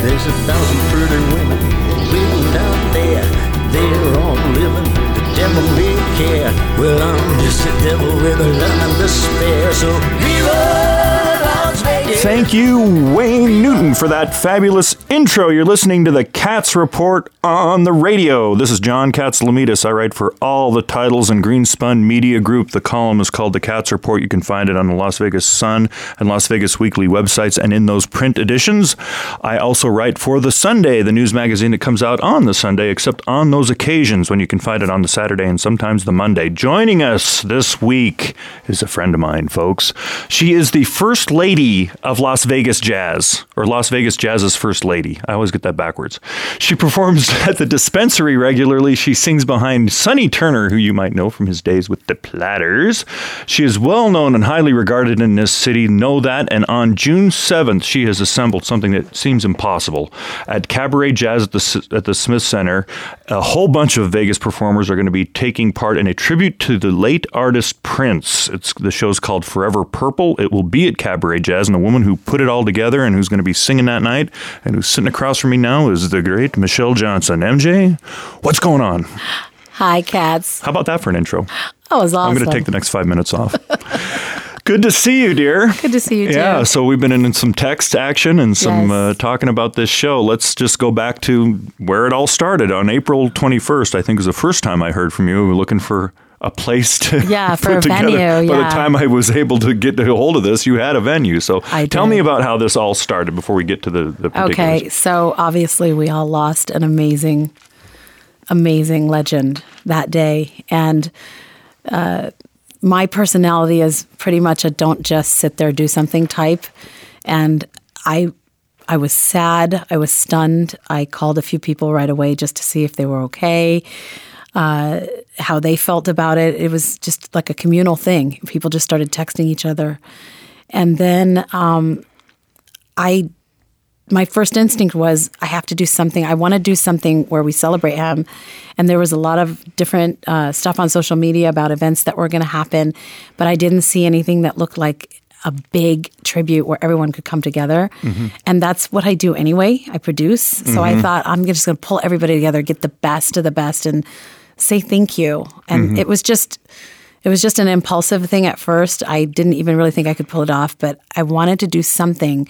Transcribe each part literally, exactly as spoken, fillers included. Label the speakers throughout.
Speaker 1: There's a thousand pretty women living out there. They're all living, the devil may care. Well, I'm just a devil with a love and despair. So viva Las Vegas.
Speaker 2: Thank you, Wayne Newton, for that fabulous intro. You're listening to the Cats Report on the radio. This is John Katsilometes. I write for all the titles in Greenspun Media Group. The column is called The Cats Report. You can find it on the Las Vegas Sun and Las Vegas Weekly websites and in those print editions. I also write for The Sunday, the news magazine that comes out on the Sunday, except on those occasions when you can find it on the Saturday and sometimes the Monday. Joining us this week is a friend of mine, folks. She is the First Lady of Las Vegas Jazz, or Las Vegas Jazz's First Lady. I always get that backwards. She performs at the Dispensary regularly. She sings behind Sonny Turner, who you might know from his days with the Platters. She is well known and highly regarded in this city. Know that. And on June seventh, she has assembled something that seems impossible. At Cabaret Jazz at the, at the Smith Center, a whole bunch of Vegas performers are going to be taking part in a tribute to the late artist Prince. It's the show's called Forever Purple. It will be at Cabaret Jazz, and the woman who put it all together and who's going to be singing that night and who's sitting across from me now is the great Michelle Johnson. M J, what's going on?
Speaker 3: Hi, Cats.
Speaker 2: How about that for an intro?
Speaker 3: That was awesome.
Speaker 2: I'm going to take the next five minutes off. Good to see you, dear.
Speaker 3: Good to see you, too.
Speaker 2: Yeah, so we've been in some text action and some
Speaker 3: Yes.
Speaker 2: uh, talking about this show. Let's just go back to where it all started. On April twenty-first, I think was the first time I heard from you. We were looking for a place to
Speaker 3: yeah, for
Speaker 2: put
Speaker 3: a
Speaker 2: together.
Speaker 3: venue.
Speaker 2: By
Speaker 3: yeah.
Speaker 2: the time I was able to get a hold of this, you had a venue. So
Speaker 3: I
Speaker 2: tell
Speaker 3: did.
Speaker 2: me about how this all started before we get to the, the particulars.
Speaker 3: Okay, so obviously we all lost an amazing, amazing legend that day. And uh, my personality is pretty much a don't just sit there, do something type. And I I was sad. I was stunned. I called a few people right away just to see if they were okay. Uh, how they felt about it. It was just like a communal thing. People just started texting each other. And then um, I, my first instinct was, I have to do something. I want to do something where we celebrate him. And there was a lot of different uh, stuff on social media about events that were going to happen, but I didn't see anything that looked like a big tribute where everyone could come together. Mm-hmm. And that's what I do anyway. I produce. So mm-hmm. I thought, I'm just going to pull everybody together, get the best of the best, and say thank you. And mm-hmm. it was just, it was just an impulsive thing at first. I didn't even really think I could pull it off, but I wanted to do something.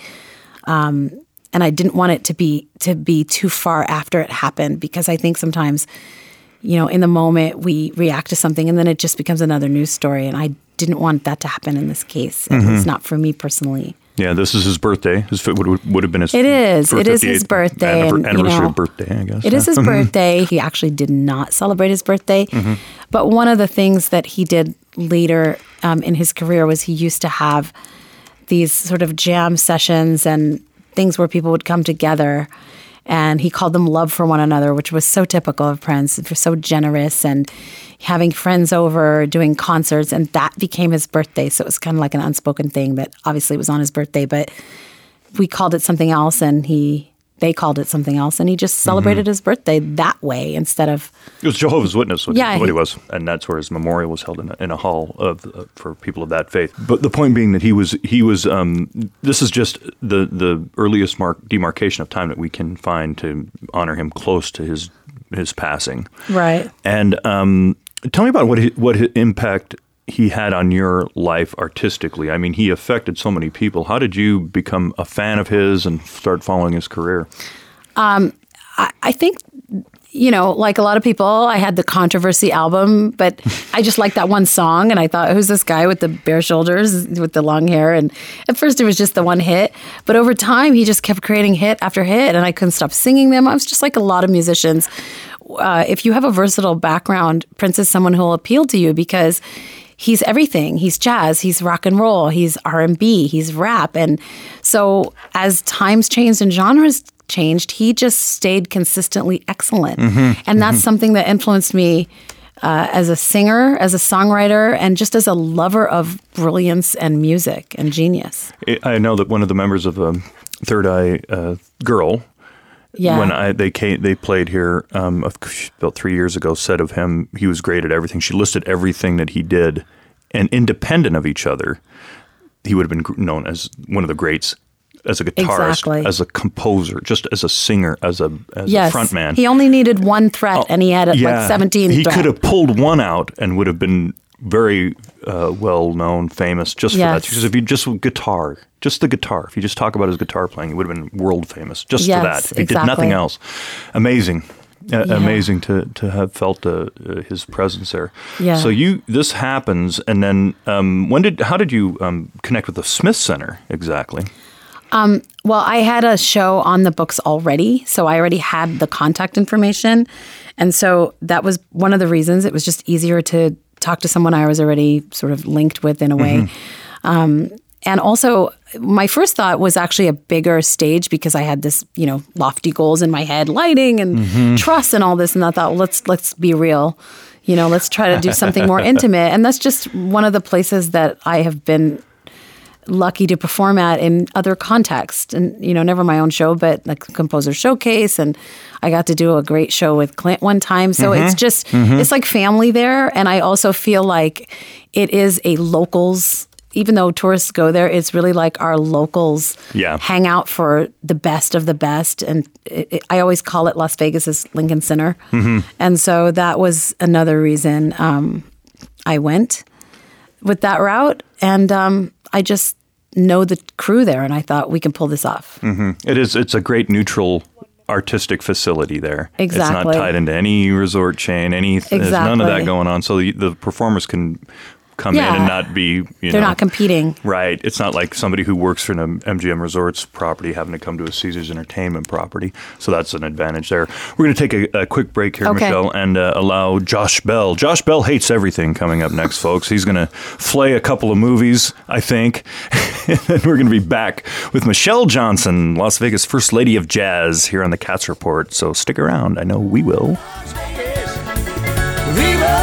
Speaker 3: Um, and I didn't want it to be, to be too far after it happened, because I think sometimes, you know, in the moment we react to something and then it just becomes another news story. And I didn't want that to happen in this case. Mm-hmm. It's not for me personally.
Speaker 2: Yeah, this is his birthday. His would would have been his.
Speaker 3: It is. It is his birthday.
Speaker 2: Anniversary,
Speaker 3: and, you know,
Speaker 2: birthday, I guess.
Speaker 3: It is his birthday. He actually did not celebrate his birthday, mm-hmm. but one of the things that he did later um, in his career was he used to have these sort of jam sessions and things where people would come together. And he called them love for one another, which was so typical of Prince. He was so generous and having friends over, doing concerts, and that became his birthday. So it was kind of like an unspoken thing that obviously it was on his birthday, but we called it something else, and he they called it something else, and he just celebrated mm-hmm. his birthday that way instead of...
Speaker 2: It was Jehovah's Witness, what,
Speaker 3: yeah,
Speaker 2: what
Speaker 3: he,
Speaker 2: he was, and that's where his memorial was held in a, in a hall of uh, for people of that faith. But the point being that he was, he was. Um, this is just the the earliest mark demarcation of time that we can find to honor him close to his his passing.
Speaker 3: Right.
Speaker 2: And um, tell me about what his, what his impact he had on your life artistically. I mean, he affected so many people. How did you become a fan of his and start following his career?
Speaker 3: Um, I, I think, you know, like a lot of people, I had the Controversy album, but I just liked that one song. And I thought, who's this guy with the bare shoulders, with the long hair? And at first it was just the one hit. But over time, he just kept creating hit after hit. And I couldn't stop singing them. I was just like a lot of musicians. Uh, if you have a versatile background, Prince is someone who will appeal to you because he's everything. He's jazz, he's rock and roll, he's R and B, he's rap. And so as times changed and genres changed, he just stayed consistently excellent. Mm-hmm. And that's mm-hmm. something that influenced me uh, as a singer, as a songwriter, and just as a lover of brilliance and music and genius.
Speaker 2: I know that one of the members of um, Third Eye uh, Girl,
Speaker 3: yeah.
Speaker 2: when I they came, they played here um, about three years ago, said of him, he was great at everything. She listed everything that he did, and independent of each other, he would have been known as one of the greats as a guitarist,
Speaker 3: Exactly.
Speaker 2: as a composer, just as a singer, as a as
Speaker 3: Yes.
Speaker 2: a frontman.
Speaker 3: He only needed one threat, and he had
Speaker 2: Oh, Yeah.
Speaker 3: like seventeen.
Speaker 2: He
Speaker 3: threat.
Speaker 2: could have pulled one out and would have been very uh, well known, famous just for
Speaker 3: Yes.
Speaker 2: that. Because if you just guitar, just the guitar, if you just talk about his guitar playing, he would have been world famous just
Speaker 3: Yes,
Speaker 2: for that. If he did
Speaker 3: exactly.
Speaker 2: nothing else, amazing. Uh,
Speaker 3: Yeah.
Speaker 2: Amazing to to have felt uh, uh, his presence there.
Speaker 3: Yeah.
Speaker 2: So you this happens, and then um, when did how did you um, connect with the Smith Center exactly?
Speaker 3: Well, I had a show on the books already, so I already had the contact information. And so that was one of the reasons. It was just easier to talk to someone I was already sort of linked with in a way. Um, and also, my first thought was actually a bigger stage because I had this, you know, lofty goals in my head, lighting and trust and all this. And I thought, well, let's let's be real. You know, let's try to do something more intimate. And that's just one of the places that I have been lucky to perform at in other contexts, and you know, never my own show, but like composer showcase, and I got to do a great show with Clint one time. So
Speaker 2: Mm-hmm.
Speaker 3: it's just it's like family there, and I also feel like it is a locals. Even though tourists go there, it's really like our locals
Speaker 2: Yeah.
Speaker 3: hang out for the best of the best, and it, it, I always call it Las Vegas's Lincoln Center,
Speaker 2: Mm-hmm.
Speaker 3: and so that was another reason um, I went with that route, and um, I just know the crew there, and I thought we can pull this off.
Speaker 2: It is. It's a great neutral artistic facility there. It's
Speaker 3: Exactly.
Speaker 2: not tied into any resort chain. Any. There's none of that
Speaker 3: Exactly.
Speaker 2: going on. So the, the performers can come in
Speaker 3: Yeah.
Speaker 2: and not be. You
Speaker 3: They're
Speaker 2: know,
Speaker 3: not competing.
Speaker 2: Right. It's not like somebody who works for an M G M Resorts property having to come to a Caesars Entertainment property. So that's an advantage there. We're going to take a, a quick break here,
Speaker 3: Okay.
Speaker 2: Michelle, and uh, allow Josh Bell. Josh Bell Hates Everything coming up next, folks. He's going to flay a couple of movies, I think. And then we're going to be back with Michelle Johnson, Las Vegas First Lady of Jazz, here on the Cats Report. So stick around. I know we will.
Speaker 1: Las Vegas. Viva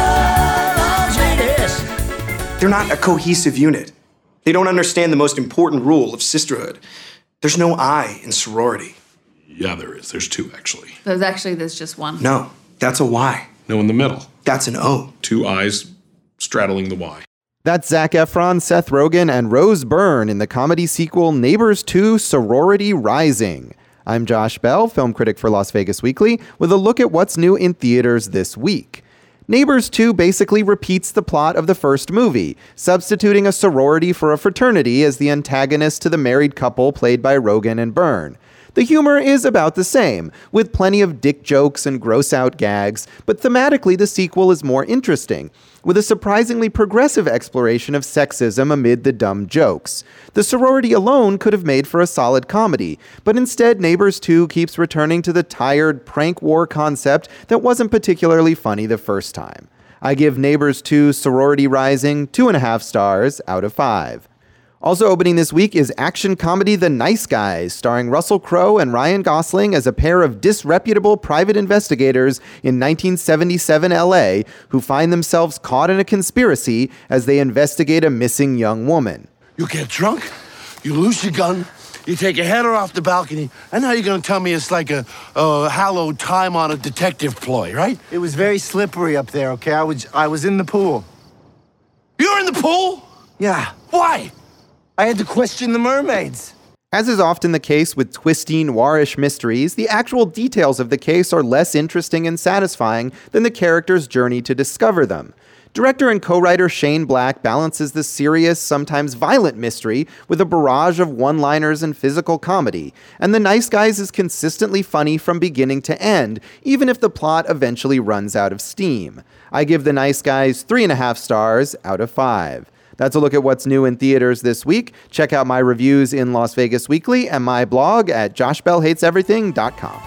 Speaker 1: Las Vegas.
Speaker 4: They're not a cohesive unit. They don't understand the most important rule of sisterhood. There's no I in sorority.
Speaker 5: Yeah, there is. There's two, actually.
Speaker 6: There's actually, there's just one.
Speaker 4: No, that's a Y.
Speaker 5: No, in the middle.
Speaker 4: That's an O.
Speaker 5: Two I's straddling the Y.
Speaker 7: That's Zac Efron, Seth Rogen, and Rose Byrne in the comedy sequel Neighbors two Sorority Rising. I'm Josh Bell, film critic for Las Vegas Weekly, with a look at what's new in theaters this week. Neighbors two basically repeats the plot of the first movie, substituting a sorority for a fraternity as the antagonist to the married couple played by Rogen and Byrne. The humor is about the same, with plenty of dick jokes and gross-out gags, but thematically the sequel is more interesting, with a surprisingly progressive exploration of sexism amid the dumb jokes. The sorority alone could have made for a solid comedy, but instead Neighbors two keeps returning to the tired prank war concept that wasn't particularly funny the first time. I give Neighbors two Sorority Rising two and a half stars out of five. Also opening this week is action comedy The Nice Guys, starring Russell Crowe and Ryan Gosling as a pair of disreputable private investigators in nineteen seventy-seven L A who find themselves caught in a conspiracy as they investigate a missing young woman.
Speaker 8: You get drunk, you lose your gun, you take your header off the balcony, and now you're gonna tell me it's like a, a hallowed time-honored detective ploy, right?
Speaker 9: It was very slippery up there, okay? I was I was in the pool.
Speaker 8: You're in the pool?
Speaker 9: Yeah.
Speaker 8: Why?
Speaker 9: I had to question the mermaids.
Speaker 7: As is often the case with twisty, noirish mysteries, the actual details of the case are less interesting and satisfying than the character's journey to discover them. Director and co-writer Shane Black balances the serious, sometimes violent mystery with a barrage of one-liners and physical comedy, and The Nice Guys is consistently funny from beginning to end, even if the plot eventually runs out of steam. I give The Nice Guys three and a half stars out of five. That's a look at what's new in theaters this week. Check out my reviews in Las Vegas Weekly and my blog at josh bell hates everything dot com.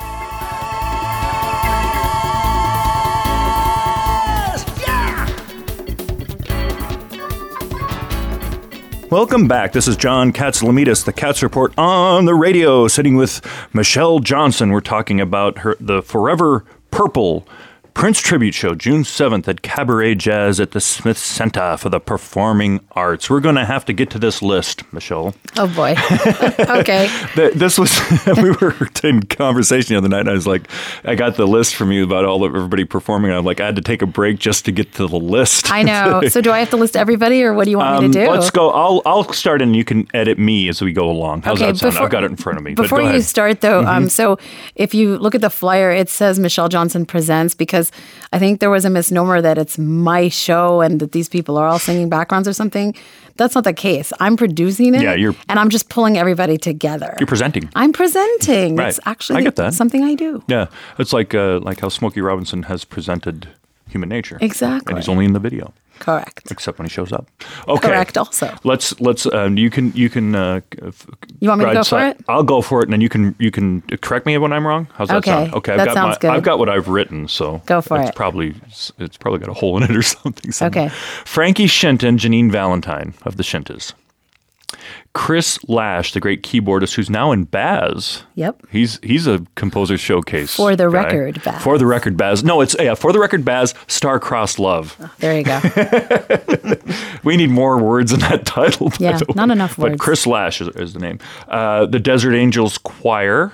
Speaker 2: Welcome back. This is John Katsilometes, the Cats Report on the radio, sitting with Michelle Johnson. We're talking about her the Forever Purple Prince Tribute Show, June seventh at Cabaret Jazz at the Smith Center for the Performing Arts. We're going to have to get to this list, Michelle.
Speaker 3: Oh, boy. Okay.
Speaker 2: The, this was, we were in conversation the other night, and I was like, I got the list from you about all of everybody performing, and I'm like, I had to take a break just to get to the list.
Speaker 3: I know. So do I have to list everybody, or what do you want
Speaker 2: um,
Speaker 3: me to do?
Speaker 2: Let's go. I'll I'll start, and you can edit me as we go along. How's
Speaker 3: okay,
Speaker 2: that sound?
Speaker 3: before,
Speaker 2: I've got it in front of me.
Speaker 3: Before
Speaker 2: but go
Speaker 3: you
Speaker 2: ahead.
Speaker 3: start, though,
Speaker 2: Mm-hmm.
Speaker 3: um, so if you look at the flyer, it says Michelle Johnson Presents, because I think there was a misnomer that it's my show and that these people are all singing backgrounds or something. That's not the case. I'm producing it,
Speaker 2: Yeah, you're-
Speaker 3: and I'm just pulling everybody together.
Speaker 2: You're presenting.
Speaker 3: I'm presenting.
Speaker 2: Right.
Speaker 3: It's actually
Speaker 2: I get that.
Speaker 3: something I do.
Speaker 2: Yeah, it's like uh, like how Smokey Robinson has presented Human Nature.
Speaker 3: Exactly.
Speaker 2: And he's only in the video,
Speaker 3: Correct.
Speaker 2: except when he shows up. Okay.
Speaker 3: Correct also.
Speaker 2: Let's let's um, you can you can. Uh, f-
Speaker 3: You want me to
Speaker 2: ride
Speaker 3: go for
Speaker 2: si-
Speaker 3: it?
Speaker 2: I'll go for it, and then you can you can correct me when I'm wrong. How's that
Speaker 3: Okay,
Speaker 2: sound? Okay, I've
Speaker 3: that
Speaker 2: got
Speaker 3: sounds
Speaker 2: my,
Speaker 3: good.
Speaker 2: I've got what I've written, so
Speaker 3: Go for
Speaker 2: it's
Speaker 3: it.
Speaker 2: Probably it's probably got a hole in it or something. somewhere.
Speaker 3: Okay.
Speaker 2: Frankie Shinton, Janine Valentine of the Shintas. Chris Lash, the great keyboardist, who's now in Baz.
Speaker 3: Yep.
Speaker 2: He's he's a composer showcase
Speaker 3: For the
Speaker 2: guy.
Speaker 3: record, Baz.
Speaker 2: For the record, Baz. No, it's yeah. For the record, Baz. Star-Crossed Love.
Speaker 3: There you go.
Speaker 2: We need more words in that title. by
Speaker 3: Yeah,
Speaker 2: the way.
Speaker 3: not enough
Speaker 2: But
Speaker 3: words.
Speaker 2: Chris Lash is, is the name. Uh, the Desert Angels Choir.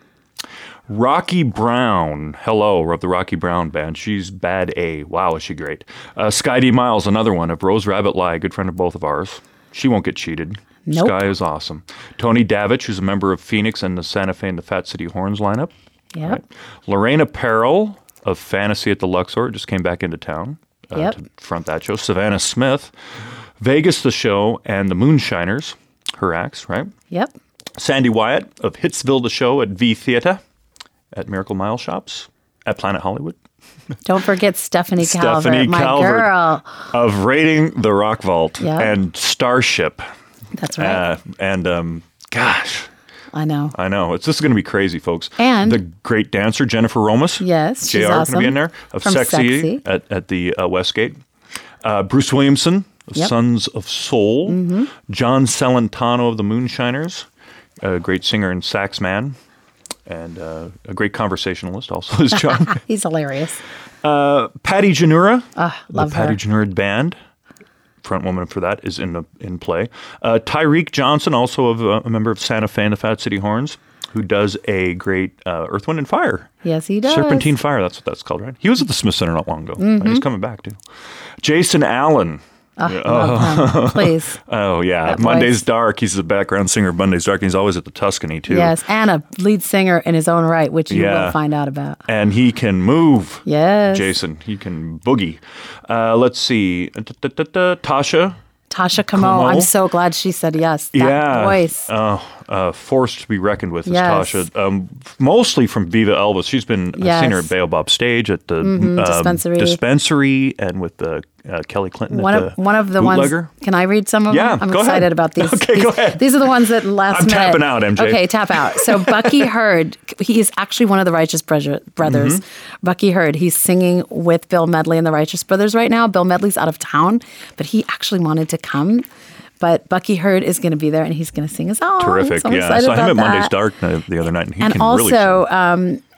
Speaker 2: Rocky Brown. Hello, of the Rocky Brown Band. She's bad A. Wow, is she great. Uh, Sky D. Miles, another one of Rose Rabbit Lie, good friend of both of ours. She won't get cheated.
Speaker 3: Nope.
Speaker 2: Sky is awesome. Tony Davich, who's a member of Phoenix and the Santa Fe and the Fat City Horns lineup.
Speaker 3: Yep.
Speaker 2: Right. Lorena Perrell of Fantasy at the Luxor just came back into town uh,
Speaker 3: Yep.
Speaker 2: to front that show. Savannah Smith, Vegas the Show, and the Moonshiners, her acts, right?
Speaker 3: Yep.
Speaker 2: Sandy Wyatt of Hitsville the Show at V Theater, at Miracle Mile Shops, at Planet Hollywood.
Speaker 3: Don't forget Stephanie Calvert,
Speaker 2: Stephanie
Speaker 3: my
Speaker 2: Calvert
Speaker 3: girl.
Speaker 2: of Raiding the Rock Vault
Speaker 3: Yep.
Speaker 2: and Starship.
Speaker 3: That's right.
Speaker 2: Uh, and um, gosh,
Speaker 3: I know.
Speaker 2: I know. It's this is going to be crazy, folks.
Speaker 3: And-
Speaker 2: the great dancer, Jennifer Romas.
Speaker 3: Yes,
Speaker 2: J
Speaker 3: she's
Speaker 2: R
Speaker 3: awesome.
Speaker 2: going to be in there. Of
Speaker 3: From
Speaker 2: Sexy,
Speaker 3: Sexy.
Speaker 2: At, at the uh, Westgate. Uh, Bruce Williamson of
Speaker 3: Yep.
Speaker 2: Sons of Soul.
Speaker 3: Mm-hmm.
Speaker 2: John Celentano of the Moonshiners. A great singer and sax man. And uh, a great conversationalist also is John.
Speaker 3: He's hilarious.
Speaker 2: uh, Patty Janura.
Speaker 3: Ah, love
Speaker 2: the Patty
Speaker 3: her.
Speaker 2: Janura Band. Front woman for that is in the, in play. Uh, Tyreek Johnson, also of, uh, a member of Santa Fe and the Fat City Horns, who does a great uh, Earth, Wind, and Fire.
Speaker 3: Yes, he does.
Speaker 2: Serpentine Fire, that's what that's called, right? He was at the Smith Center not long ago.
Speaker 3: Mm-hmm.
Speaker 2: He's coming back, too. Jason Allen.
Speaker 3: Oh, love him. Please.
Speaker 2: Oh, yeah.
Speaker 3: That
Speaker 2: Monday's
Speaker 3: voice.
Speaker 2: Dark. He's the background singer of Monday's Dark. And he's always at the Tuscany, too.
Speaker 3: Yes, and a lead singer in his own right, which you
Speaker 2: Yeah.
Speaker 3: will find out about.
Speaker 2: And he can move.
Speaker 3: Yes.
Speaker 2: Jason. He can boogie. Uh, let's see. Da, da, da, da. Tasha.
Speaker 3: Tasha Camo,
Speaker 2: Como.
Speaker 3: I'm so glad she said yes. That
Speaker 2: yeah.
Speaker 3: voice.
Speaker 2: Oh, uh, forced to be reckoned with is
Speaker 3: Yes.
Speaker 2: Tasha. Um, mostly from Viva Elvis. She's been I've
Speaker 3: Yes.
Speaker 2: seen her at Baobab Stage at the
Speaker 3: Mhm,
Speaker 2: um,
Speaker 3: dispensary.
Speaker 2: dispensary and with the uh, Kelly Clinton.
Speaker 3: One
Speaker 2: at
Speaker 3: of
Speaker 2: the
Speaker 3: one of the
Speaker 2: bootlegger.
Speaker 3: ones. Can I read some of
Speaker 2: Yeah,
Speaker 3: them? I'm
Speaker 2: go
Speaker 3: excited
Speaker 2: ahead.
Speaker 3: about these.
Speaker 2: Okay,
Speaker 3: these,
Speaker 2: go ahead.
Speaker 3: These are the ones that last
Speaker 2: I'm
Speaker 3: minute.
Speaker 2: tapping out, M J.
Speaker 3: Okay, tap out. So Bucky Hurd, he is actually one of the Righteous Brother- Brothers.
Speaker 2: Mm-hmm.
Speaker 3: Bucky Hurd, he's singing with Bill Medley and the Righteous Brothers right now. Bill Medley's out of town, but he actually wanted to come. But Bucky Hurd is going to be there, and he's going to sing a song.
Speaker 2: Terrific.
Speaker 3: So I'm
Speaker 2: yeah, I
Speaker 3: excited
Speaker 2: saw him
Speaker 3: about
Speaker 2: at Monday's
Speaker 3: that.
Speaker 2: Dark uh, the other night, and he
Speaker 3: And
Speaker 2: can
Speaker 3: also,
Speaker 2: really sing.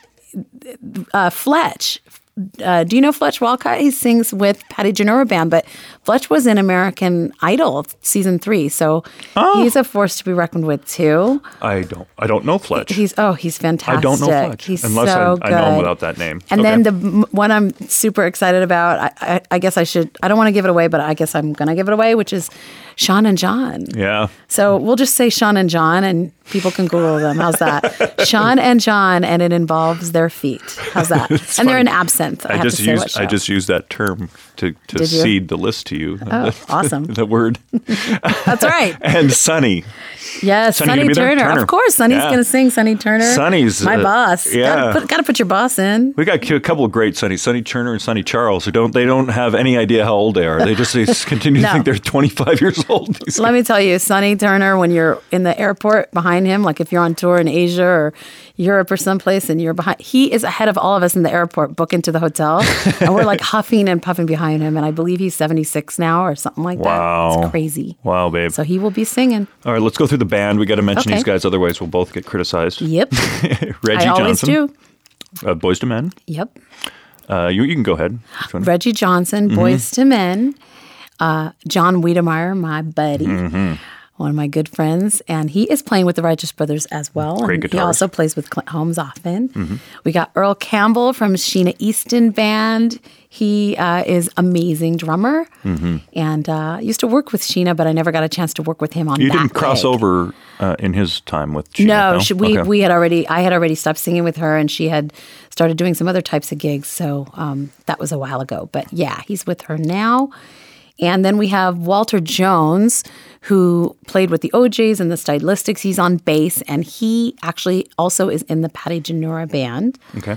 Speaker 3: um, uh, Fletch. Uh, do you know Fletch Walcott? He sings with Patty Janura Band, but Fletch was in American Idol season three, so
Speaker 2: Oh.
Speaker 3: he's a force to be reckoned with too.
Speaker 2: I don't. I don't know Fletch.
Speaker 3: He's oh, he's fantastic.
Speaker 2: I don't know Fletch
Speaker 3: He's
Speaker 2: unless
Speaker 3: so
Speaker 2: I,
Speaker 3: good.
Speaker 2: I know him without that name.
Speaker 3: And
Speaker 2: Okay.
Speaker 3: then the m- one I'm super excited about, I, I, I guess I should. I don't want to give it away, but I guess I'm going to give it away, which is Sean and John.
Speaker 2: yeah.
Speaker 3: So we'll just say Sean and John, and people can Google them. How's that? Sean and John, and it involves their feet. How's that? and
Speaker 2: funny.
Speaker 3: they're in absinthe. I,
Speaker 2: I
Speaker 3: have
Speaker 2: just
Speaker 3: to say
Speaker 2: used
Speaker 3: what show.
Speaker 2: I just used that term to, to
Speaker 3: Did you?
Speaker 2: seed the list to you.
Speaker 3: Oh, awesome.
Speaker 2: the word.
Speaker 3: That's right.
Speaker 2: And Sonny.
Speaker 3: Yes,
Speaker 2: Sonny
Speaker 3: Sonny,
Speaker 2: gonna be there?
Speaker 3: Turner.
Speaker 2: Turner.
Speaker 3: Of course, Sonny's
Speaker 2: Yeah.
Speaker 3: going to sing Sonny Turner.
Speaker 2: Sonny's,
Speaker 3: my
Speaker 2: uh,
Speaker 3: boss.
Speaker 2: yeah.
Speaker 3: Gotta put, gotta put your boss in.
Speaker 2: We got a couple of great Sonny, Sonny Turner and Sonny Charles, who don't they don't have any idea how old they are. They just they just continue
Speaker 3: No.
Speaker 2: to think they're twenty-five years old. These
Speaker 3: Let me tell you, Sonny Turner, when you're in the airport behind him, like if you're on tour in Asia or Europe or someplace and you're behind, he is ahead of all of us in the airport, booking to the hotel. And we're like huffing and puffing behind him. And I believe he's seventy-six now or something like
Speaker 2: Wow.
Speaker 3: that. It's crazy.
Speaker 2: Wow, babe.
Speaker 3: So he will be singing.
Speaker 2: All right, let's go through the band. We got to mention
Speaker 3: Okay.
Speaker 2: these guys, otherwise we'll both get criticized.
Speaker 3: Yep.
Speaker 2: Reggie
Speaker 3: I always
Speaker 2: Johnson,
Speaker 3: do.
Speaker 2: uh, Boyz two Men,
Speaker 3: Yep.
Speaker 2: Uh, you, you can go ahead. Which one?
Speaker 3: Reggie Johnson,
Speaker 2: Mm-hmm.
Speaker 3: Boyz two Men, uh, John Wiedemeyer, my buddy,
Speaker 2: Mm-hmm.
Speaker 3: one of my good friends, and he is playing with the Righteous Brothers as well.
Speaker 2: Great
Speaker 3: and he
Speaker 2: guitarist.
Speaker 3: also plays with Clint Holmes often. We got Earl Campbell from Sheena Easton Band. He uh, is amazing drummer,
Speaker 2: Mm-hmm.
Speaker 3: and uh, I used to work with Sheena, but I never got a chance to work with him on
Speaker 2: You
Speaker 3: that
Speaker 2: didn't cross
Speaker 3: gig.
Speaker 2: over uh, in his time with Sheena,
Speaker 3: No,
Speaker 2: no?
Speaker 3: she, we
Speaker 2: Okay.
Speaker 3: we had already. I had already stopped singing with her, and she had started doing some other types of gigs. So um, that was a while ago. But yeah, he's with her now. And then we have Walter Jones, who played with the O Js and the Stylistics. He's on bass, and he actually also is in the Patty Janura band.
Speaker 2: Okay.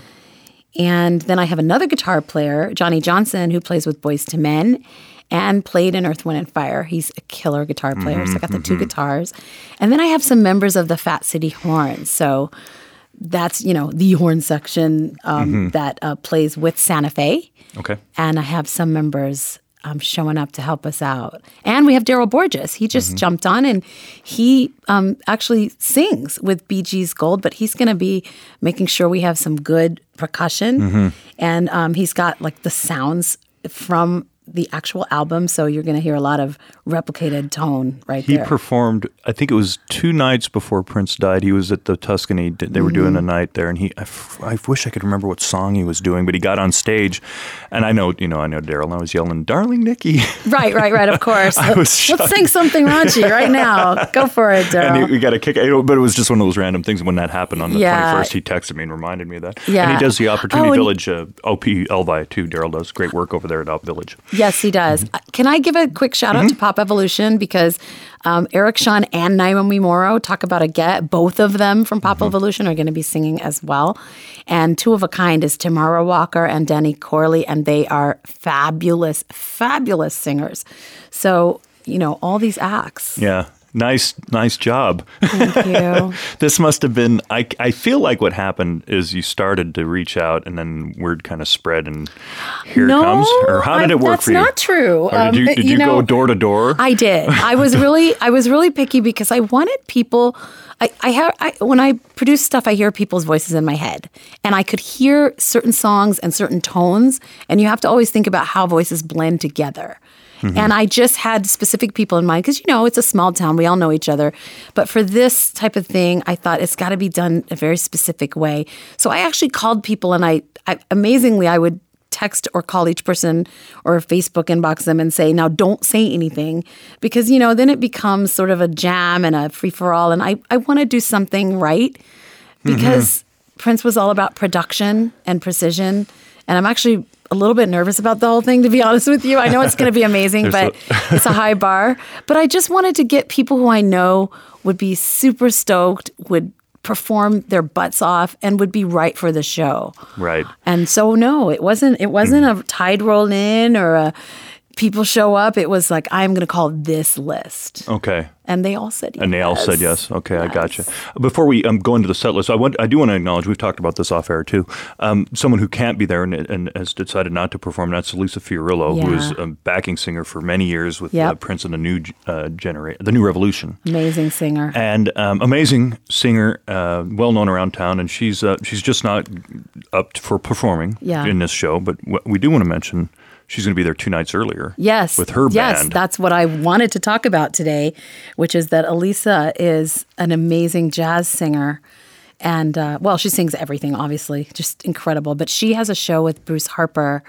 Speaker 3: And then I have another guitar player, Johnny Johnson, who plays with Boyz two Men and played in Earth, Wind, and Fire. He's a killer guitar player. So I got the two guitars. And then I have some members of the Fat City Horns. So that's, you know, the horn section um, that uh, plays with Santa Fe.
Speaker 2: Okay.
Speaker 3: And I have some members um, showing up to help us out. And we have Daryl Borges. He just jumped on, and he um, actually sings with Bee Gees Gold, but he's going to be making sure we have some good percussion. And um, he's got like the sounds from the actual album, so you're going to hear a lot of replicated tone right
Speaker 2: He
Speaker 3: there.
Speaker 2: performed, I think it was two nights before Prince died. He was at the Tuscany. They were doing a night there, and he, I, f- I wish I could remember what song he was doing, but he got on stage, and I know, you know, I know Daryl, and I was yelling, "Darling Nikki."
Speaker 3: right, right, right, of course.
Speaker 2: I was
Speaker 3: Let's
Speaker 2: shocked.
Speaker 3: sing something raunchy right now. Go for it,
Speaker 2: And
Speaker 3: Daryl.
Speaker 2: he, we got a kick, you know, but it was just one of those random things. When that happened on the
Speaker 3: Yeah.
Speaker 2: twenty-first, he texted me and reminded me of that.
Speaker 3: Yeah.
Speaker 2: And he does the Opportunity
Speaker 3: Oh, and-
Speaker 2: Village, uh, O P Elvi too. Daryl does great work over there at Op Village.
Speaker 3: Yes, he does.
Speaker 2: Mm-hmm.
Speaker 3: Uh, Can I give a quick shout out to Pop Evolution, because um, Eric Shawn and Naomi Morrow, talk about a get. Both of them from Pop
Speaker 2: Mm-hmm.
Speaker 3: Evolution are going to be singing as well. And Two of a Kind is Tamara Walker and Danny Corley, and they are fabulous, fabulous singers. So, you know, all these acts.
Speaker 2: Yeah. Nice, nice job.
Speaker 3: Thank you.
Speaker 2: This must have been, I, I feel like what happened is you started to reach out and then word kind of spread and here
Speaker 3: no,
Speaker 2: it comes? Or how did
Speaker 3: I-
Speaker 2: it work
Speaker 3: that's
Speaker 2: for you?
Speaker 3: not true.
Speaker 2: Or did you,
Speaker 3: Um,
Speaker 2: did
Speaker 3: you
Speaker 2: you,
Speaker 3: know,
Speaker 2: go door to door?
Speaker 3: I did. I was really, I was really picky because I wanted people. I, I have I, when I produce stuff, I hear people's voices in my head, and I could hear certain songs and certain tones. And you have to always think about how voices blend together. And I just had specific people in mind because, you know, it's a small town. We all know each other. But for this type of thing, I thought it's got to be done a very specific way. So I actually called people, and I, I amazingly, I would text or call each person or Facebook inbox them and say, now don't say anything, because, you know, then it becomes sort of a jam and a free for all. And I, I want to do something right because Prince was all about production and precision. And I'm actually a little bit nervous about the whole thing, to be honest with you. I know it's going to be amazing, but it's a high bar. But I just wanted to get people who I know would be super stoked, would perform their butts off, and would be right for the show.
Speaker 2: Right.
Speaker 3: And so, no, it wasn't. It wasn't a tide roll in or a people show up. It was like, I'm going to call this list,
Speaker 2: Okay.
Speaker 3: and they all said yes.
Speaker 2: And they all said yes. Okay, I gotcha. Before we um, go into the set list, I want I do want to acknowledge, we've talked about this off air too, um, someone who can't be there and, and has decided not to perform. That's Lisa Fiorillo, who is
Speaker 3: Yeah.
Speaker 2: a backing singer for many years with
Speaker 3: Yep.
Speaker 2: uh, Prince and the New uh, genera- the New Revolution.
Speaker 3: Amazing singer.
Speaker 2: And um, amazing singer, uh, well known around town, and she's uh, she's just not up for performing
Speaker 3: Yeah.
Speaker 2: in this show. But what we do want to mention, she's going to be there two nights earlier.
Speaker 3: Yes.
Speaker 2: with her
Speaker 3: yes,
Speaker 2: band.
Speaker 3: that's what I wanted to talk about today, which is that Elisa is an amazing jazz singer. And, uh, well, she sings everything, obviously, just incredible. But she has a show with Bruce Harper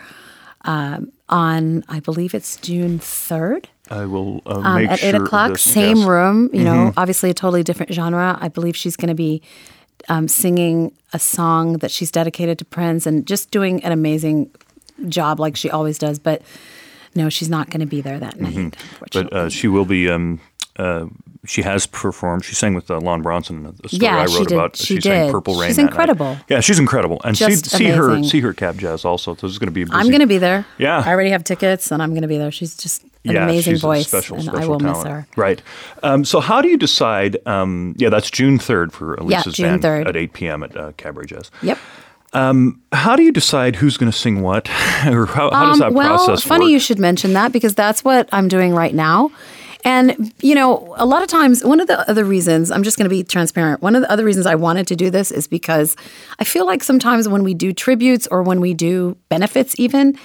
Speaker 3: um, on, I believe it's June third.
Speaker 2: I will uh,
Speaker 3: Um,
Speaker 2: make
Speaker 3: at
Speaker 2: sure
Speaker 3: eight o'clock,
Speaker 2: this-
Speaker 3: same
Speaker 2: yes.
Speaker 3: room, you know,
Speaker 2: Mm-hmm.
Speaker 3: obviously a totally different genre. I believe she's going to be um, singing a song that she's dedicated to Prince and just doing an amazing job like she always does. But no, she's not going to be there that night, unfortunately.
Speaker 2: But uh, she will be. Um, uh, she has performed. She sang with uh, Lon Bronson. The story
Speaker 3: Yeah,
Speaker 2: I
Speaker 3: she
Speaker 2: wrote
Speaker 3: did.
Speaker 2: about.
Speaker 3: She
Speaker 2: sang
Speaker 3: did.
Speaker 2: Purple Rain.
Speaker 3: She's
Speaker 2: that night.
Speaker 3: incredible.
Speaker 2: Yeah, she's incredible. And see,
Speaker 3: Just
Speaker 2: see her
Speaker 3: amazing.
Speaker 2: see her Cab Jazz also. So this is going to be. A busy,
Speaker 3: I'm going to be there.
Speaker 2: Yeah.
Speaker 3: I already have tickets, and I'm going to be there. She's just an
Speaker 2: yeah,
Speaker 3: amazing
Speaker 2: she's
Speaker 3: voice,
Speaker 2: a special,
Speaker 3: and
Speaker 2: special
Speaker 3: I will
Speaker 2: talent.
Speaker 3: miss her.
Speaker 2: Right. Um, so how do you decide? Um, yeah, that's June third for Elisa's
Speaker 3: June
Speaker 2: band
Speaker 3: third.
Speaker 2: at eight p.m. at uh, Cabaret Jazz.
Speaker 3: Yep.
Speaker 2: How do you decide who's going to sing what, or how, how does that
Speaker 3: Um, well,
Speaker 2: process
Speaker 3: funny
Speaker 2: work?
Speaker 3: you should mention that, because that's what I'm doing right now. And, you know, a lot of times, one of the other reasons, I'm just going to be transparent, one of the other reasons I wanted to do this is because I feel like sometimes when we do tributes or when we do benefits even,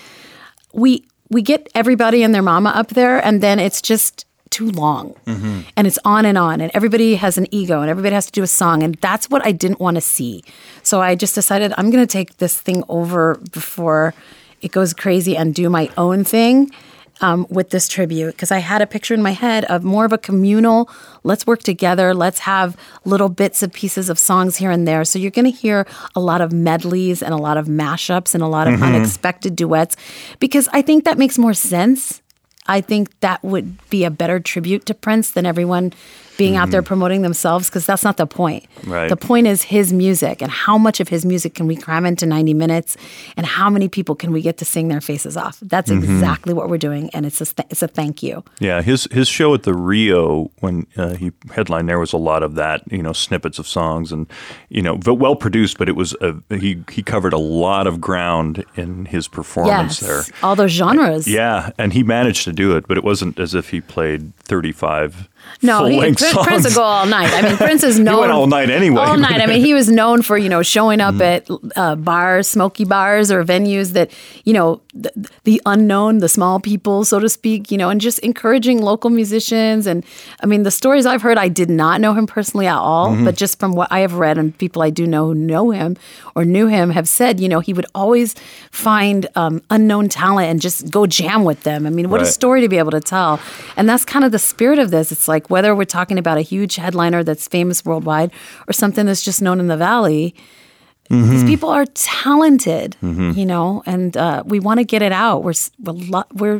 Speaker 3: we we get everybody and their mama up there, and then it's just too long. Mm-hmm. And it's on and on, and everybody has an ego, and everybody has to do a song, and that's what I didn't want to see. So I just decided I'm going to take this thing over before it goes crazy and do my own thing. Um, with this tribute, because I had a picture in my head of more of a communal, let's work together, let's have little bits of pieces of songs here and there. So you're going to hear a lot of medleys and a lot of mashups and a lot of mm-hmm. unexpected duets, because I think that makes more sense. I think that would be a better tribute to Prince than everyone being mm-hmm. out there promoting themselves, because that's not the point.
Speaker 2: Right.
Speaker 3: The point is his music, and how much of his music can we cram into ninety minutes, and how many people can we get to sing their faces off. That's mm-hmm. exactly what we're doing, and it's a, th- it's a thank you.
Speaker 2: Yeah, his his show at the Rio, when uh, he headlined there, was a lot of that, you know, snippets of songs, and, you know, but well produced, but it was, a, he, he covered a lot of ground in his performance
Speaker 3: yes,
Speaker 2: there.
Speaker 3: all those genres.
Speaker 2: Yeah, and he managed to do it, but it wasn't as if he played thirty-five
Speaker 3: No, he, Prince, Prince would go all night. I mean, Prince is known...
Speaker 2: He went all night anyway.
Speaker 3: All night. I mean, he was known for, you know, showing up mm. at uh, bars, smoky bars, or venues that, you know, the, the unknown, the small people, so to speak, you know, and just encouraging local musicians. And, I mean, the stories I've heard, I did not know him personally at all, mm-hmm. but just from what I have read and people I do know who know him or knew him have said, you know, he would always find um, unknown talent and just go jam with them. I mean, what
Speaker 2: right.
Speaker 3: a story to be able to tell. And that's kind of the spirit of this. It's like, whether we're talking about a huge headliner that's famous worldwide or something that's just known in the Valley, mm-hmm. these people are talented, mm-hmm. you know, and uh, we want to get it out. We're we're, lo- we're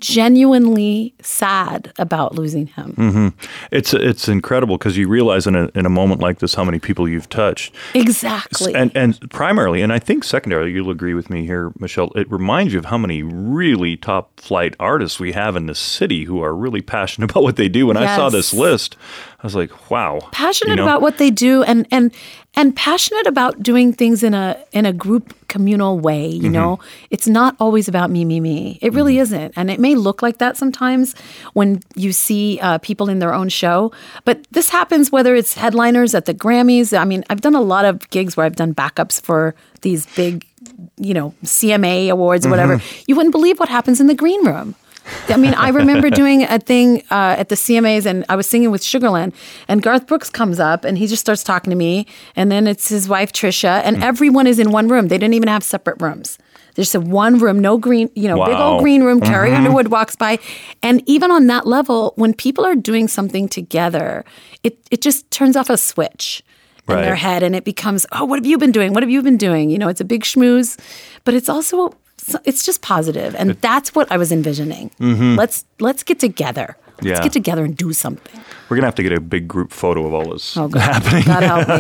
Speaker 3: genuinely sad about losing him.
Speaker 2: Mm-hmm. It's it's incredible, because you realize in a in a moment like this how many people you've touched.
Speaker 3: Exactly.
Speaker 2: And and primarily, and I think secondarily, you'll agree with me here, Michelle, it reminds you of how many really top flight artists we have in this city who are really passionate about what they do. When yes. I saw this list, I was like, wow.
Speaker 3: Passionate
Speaker 2: you know?
Speaker 3: about what they do, and and and passionate about doing things in a in a group communal way, you mm-hmm. know? It's not always about me, me, me. It really mm-hmm. isn't. And it may look like that sometimes when you see uh, people in their own show. But this happens whether it's headliners at the Grammys. I mean, I've done a lot of gigs where I've done backups for these big, you know, C M A awards or whatever. Mm-hmm. You wouldn't believe what happens in the green room. I mean, I remember doing a thing uh, at the C M As, and I was singing with Sugarland, and Garth Brooks comes up, and he just starts talking to me, and then it's his wife, Trisha, and mm. everyone is in one room. They didn't even have separate rooms. There's a one room, no green, you know,
Speaker 2: wow.
Speaker 3: big old green room.
Speaker 2: Mm-hmm.
Speaker 3: Carrie Underwood walks by, and even on that level, when people are doing something together, it it just turns off a switch in
Speaker 2: right.
Speaker 3: their head, and it becomes, oh, what have you been doing? What have you been doing? You know, it's a big schmooze, but it's also... it's just positive, and that's what I was envisioning. Mm-hmm. Let's let's get together. Let's
Speaker 2: yeah.
Speaker 3: get together and do something.
Speaker 2: We're gonna have to get a big group photo of all this
Speaker 3: oh, God.
Speaker 2: happening.
Speaker 3: God help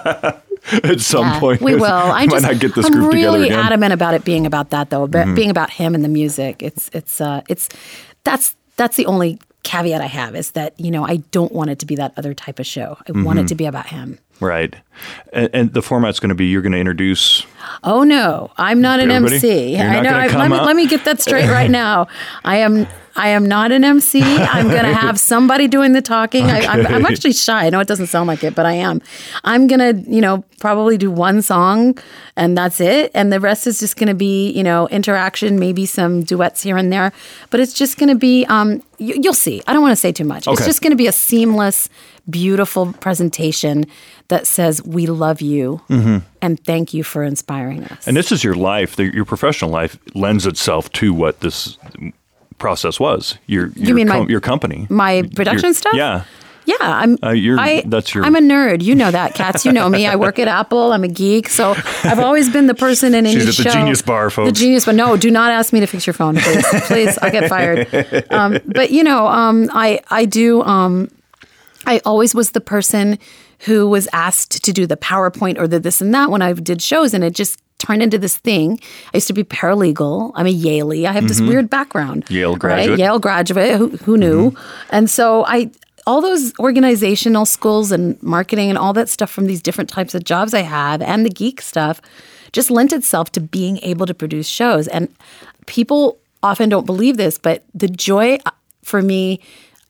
Speaker 3: me.
Speaker 2: At some
Speaker 3: yeah,
Speaker 2: point,
Speaker 3: we will. I
Speaker 2: might
Speaker 3: just,
Speaker 2: not get this
Speaker 3: I'm
Speaker 2: group
Speaker 3: really
Speaker 2: together again.
Speaker 3: adamant about it being about that, though.
Speaker 2: Mm-hmm.
Speaker 3: Being about him and the music. It's it's uh, it's that's that's the only caveat I have, is that, you know, I don't want it to be that other type of show. I mm-hmm. want it to be about him.
Speaker 2: Right. And, and the format's going to be, you're going to introduce...
Speaker 3: Oh, no. I'm not an
Speaker 2: everybody?
Speaker 3: M C.
Speaker 2: You're
Speaker 3: I
Speaker 2: not
Speaker 3: know. I,
Speaker 2: come
Speaker 3: let, me,
Speaker 2: out?
Speaker 3: let me get that straight right now. I am I am not an M C. I'm going to have somebody doing the talking. Okay. I, I'm, I'm actually shy. I know it doesn't sound like it, but I am. I'm going to, you know, probably do one song, and that's it. And the rest is just going to be, you know, interaction, maybe some duets here and there. But it's just going to be, um, you, you'll see. I don't want to say too much. Okay. It's just going to be a seamless, beautiful presentation that says, we love you, mm-hmm. and thank you for inspiring us.
Speaker 2: And this is your life. The, your professional life lends itself to what this process was. Your, your,
Speaker 3: you mean
Speaker 2: com-
Speaker 3: my,
Speaker 2: your company.
Speaker 3: My production
Speaker 2: your,
Speaker 3: stuff?
Speaker 2: Yeah.
Speaker 3: Yeah, I'm.
Speaker 2: Uh, you're,
Speaker 3: I,
Speaker 2: that's your.
Speaker 3: I'm a nerd. You know that, Katz. You know me. I work at Apple. I'm a geek. So I've always been the person in any show.
Speaker 2: She's at the Genius Bar, folks.
Speaker 3: The Genius Bar. No, do not ask me to fix your phone, please. Please, I'll get fired. Um, but you know, um, I I do. Um, I always was the person who was asked to do the PowerPoint or the this and that when I did shows, and it just turned into this thing. I used to be paralegal. I'm a Yaley. I have mm-hmm. this weird background.
Speaker 2: Yale graduate.
Speaker 3: Right? Yale graduate. Who, who knew? Mm-hmm. And so I. all those organizational skills and marketing and all that stuff from these different types of jobs I had and the geek stuff just lent itself to being able to produce shows. And people often don't believe this, but the joy for me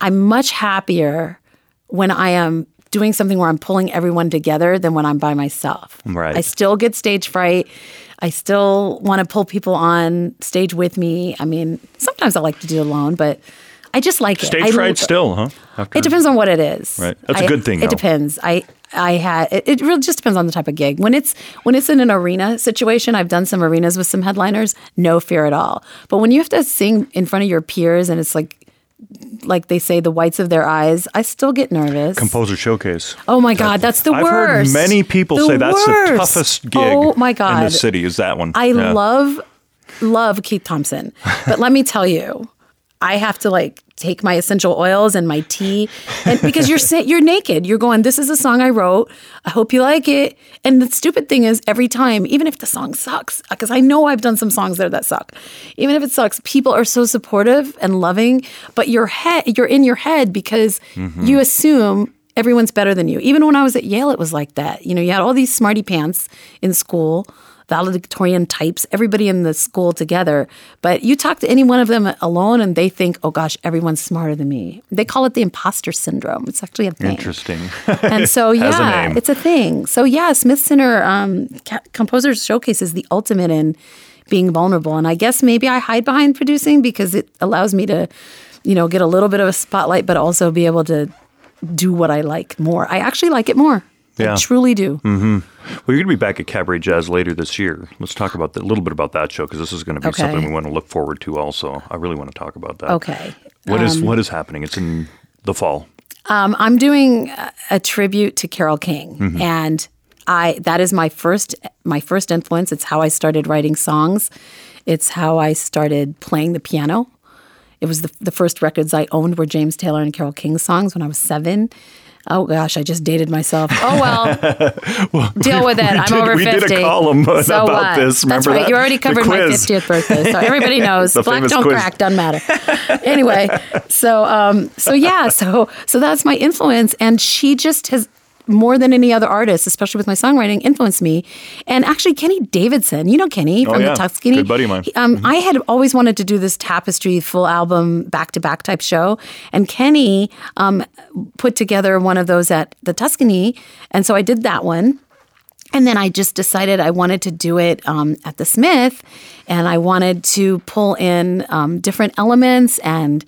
Speaker 3: I'm much happier when I am doing something where I'm pulling everyone together than when I'm by myself.
Speaker 2: Right.
Speaker 3: I still get stage fright. I still want to pull people on stage with me. I mean, sometimes I like to do it alone, but I just like
Speaker 2: Stage
Speaker 3: it. Stage
Speaker 2: fright still, huh? After,
Speaker 3: it depends on what it is.
Speaker 2: Right. That's
Speaker 3: I,
Speaker 2: a good thing,
Speaker 3: It
Speaker 2: though.
Speaker 3: depends. I I had it, it really just depends on the type of gig. When it's when it's in an arena situation, I've done some arenas with some headliners, no fear at all. But when you have to sing in front of your peers and it's like like they say, the whites of their eyes, I still get nervous.
Speaker 2: Composer Showcase.
Speaker 3: Oh my God, that's the
Speaker 2: I've
Speaker 3: worst.
Speaker 2: heard many people
Speaker 3: The
Speaker 2: say that's
Speaker 3: worst.
Speaker 2: the toughest gig
Speaker 3: oh my God.
Speaker 2: in the city is that one.
Speaker 3: I
Speaker 2: Yeah.
Speaker 3: love, love Keith Thompson. But let me tell you, I have to like take my essential oils and my tea, and because you're sa- you're naked. You're going, this is a song I wrote. I hope you like it. And the stupid thing is, every time, even if the song sucks, because I know I've done some songs there that suck. Even if it sucks, people are so supportive and loving. But your head, you're in your head because
Speaker 2: Mm-hmm.
Speaker 3: you assume everyone's better than you. Even when I was at Yale, it was like that. You know, you had all these smarty pants in school, valedictorian types, everybody in the school together. But you talk to any one of them alone and they think, oh gosh, everyone's smarter than me. They call it the imposter syndrome. It's actually a thing.
Speaker 2: Interesting.
Speaker 3: And so,
Speaker 2: Has a
Speaker 3: yeah,
Speaker 2: name.
Speaker 3: it's a thing. So, yeah, Smith Center um, Ca- Composers Showcase is the ultimate in being vulnerable. And I guess maybe I hide behind producing because it allows me to, you know, get a little bit of a spotlight, but also be able to do what I like more. I actually like it more.
Speaker 2: Yeah.
Speaker 3: I truly do.
Speaker 2: Mm-hmm. Well, you're going to be back at Cabaret Jazz later this year. Let's talk about the, a little bit about that show because this is going to be
Speaker 3: Okay.
Speaker 2: something we want to look forward to also. I really want to talk about that.
Speaker 3: Okay.
Speaker 2: What is what is happening? It's in the fall.
Speaker 3: Um, I'm doing a, a tribute to Carole King,
Speaker 2: Mm-hmm.
Speaker 3: and I that is my first my first influence. It's how I started writing songs. It's how I started playing the piano. It was the the first records I owned were James Taylor and Carole King songs when I was seven. Oh gosh, I just dated myself. Oh well,
Speaker 2: well
Speaker 3: deal with it. I'm
Speaker 2: did,
Speaker 3: over
Speaker 2: we
Speaker 3: fifty.
Speaker 2: We did a column
Speaker 3: so
Speaker 2: about
Speaker 3: what?
Speaker 2: this. Remember
Speaker 3: That's right.
Speaker 2: that?
Speaker 3: You already
Speaker 2: The
Speaker 3: covered my
Speaker 2: quiz.
Speaker 3: fiftieth birthday, so everybody knows.
Speaker 2: The
Speaker 3: Black
Speaker 2: famous
Speaker 3: don't
Speaker 2: quiz.
Speaker 3: crack, doesn't matter. Anyway, so um, so yeah, so so that's my influence, and she just has more than any other artist, especially with my songwriting, influenced me. And actually, Kenny Davidson, you know Kenny from
Speaker 2: Oh, yeah.
Speaker 3: the Tuscany,
Speaker 2: Good buddy of mine.
Speaker 3: He, um, I had always wanted to do this Tapestry full album back to back type show, and Kenny um, put together one of those at the Tuscany, and so I did that one. And then I just decided I wanted to do it um, at the Smith, and I wanted to pull in um, different elements and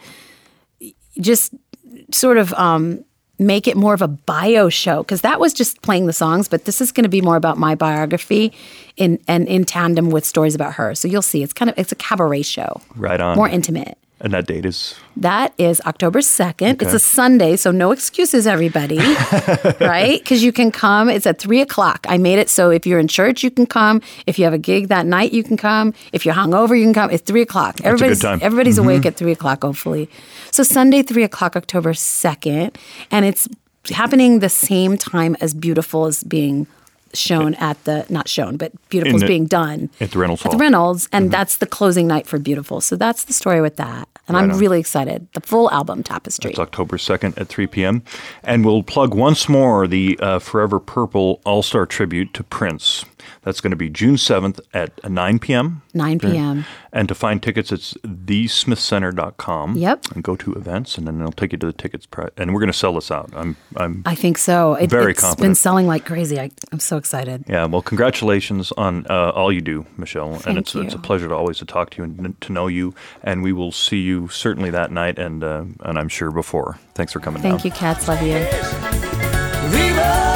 Speaker 3: just sort of um, make it more of a bio show, because that was just playing the songs, but this is going to be more about my biography in and in tandem with stories about her. So you'll see, it's kind of it's a cabaret show,
Speaker 2: Right on.
Speaker 3: more intimate.
Speaker 2: And that date is
Speaker 3: That is October second.
Speaker 2: Okay.
Speaker 3: It's a Sunday, so no excuses, everybody, right? Because you can come. It's at three o'clock. I made it so if you're in church, you can come. If you have a gig that night, you can come. If you're hungover, you can come. It's three o'clock.
Speaker 2: a good
Speaker 3: Everybody's
Speaker 2: time.
Speaker 3: everybody's
Speaker 2: Mhm.
Speaker 3: awake at three o'clock, hopefully. So Sunday, three o'clock, October second, and it's happening the same time as Beautiful is being shown at the not shown, but Beautiful
Speaker 2: In
Speaker 3: is
Speaker 2: the-
Speaker 3: being done
Speaker 2: at the Reynolds
Speaker 3: at
Speaker 2: Hall.
Speaker 3: the Reynolds, and that's the closing night for Beautiful. So that's the story with that, and
Speaker 2: Right
Speaker 3: I'm
Speaker 2: on.
Speaker 3: really excited. The full album, Tapestry.
Speaker 2: It's October second at three p.m. And we'll plug once more the uh, Forever Purple All-Star Tribute to Prince. That's going to be June seventh at nine p.m.
Speaker 3: nine p.m.
Speaker 2: And to find tickets, it's the smith center dot com.
Speaker 3: Yep.
Speaker 2: And go to events, and then they'll take you to the tickets. Pri- and we're going to sell this out. I'm, I'm.
Speaker 3: I think so. It,
Speaker 2: Very
Speaker 3: it's been
Speaker 2: confident.
Speaker 3: selling like crazy. I, I'm so excited.
Speaker 2: Yeah. Well, congratulations on uh, all you do, Michelle. and
Speaker 3: Thank
Speaker 2: it's
Speaker 3: you.
Speaker 2: it's a pleasure to always to talk to you and to know you. And we will see you certainly that night, and uh, and I'm sure before. Thanks for coming down.
Speaker 3: Thank you, Cats. Love you.
Speaker 1: Viva